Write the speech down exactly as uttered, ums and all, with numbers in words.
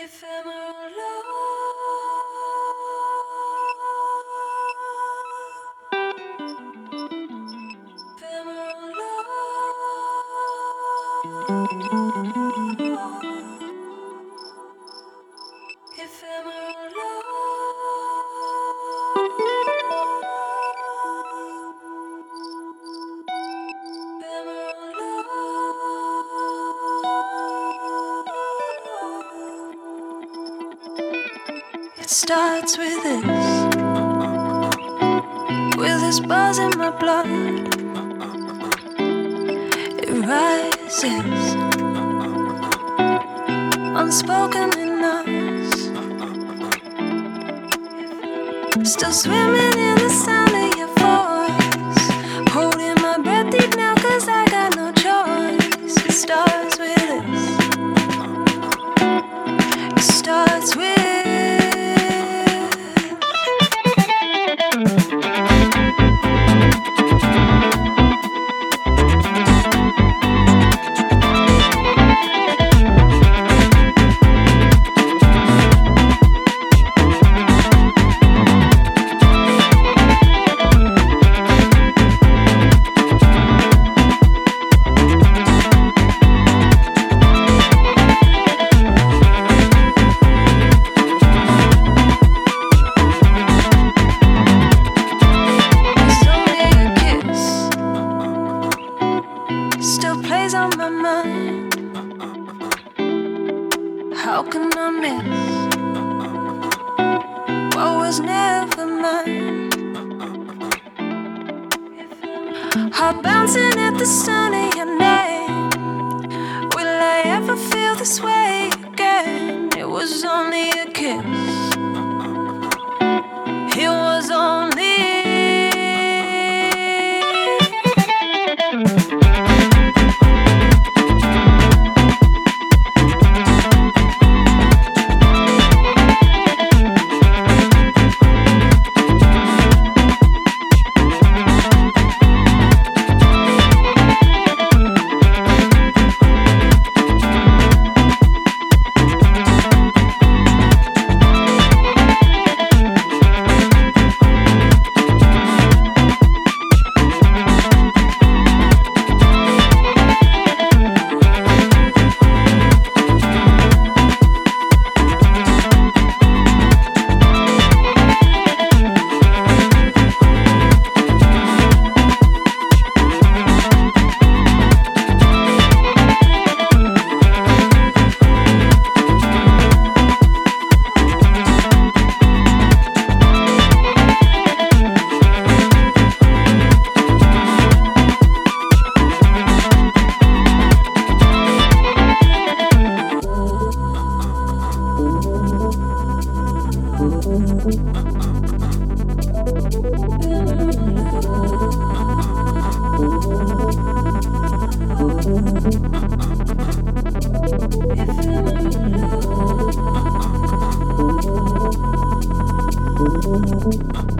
Ephemeral love. Ephemeral love. Ephemeral love. Ephemeral love. It starts with this, with this buzz in my blood. It rises, unspoken in us, still swimming in the sound of your voice, holding my breath deep now cause I got no choice. It starts with this, it starts with on my mind. How can I miss what was never mine? Heart bouncing at the sound of your name. Will I ever feel this way again? It was only a kiss. It was only Thank you.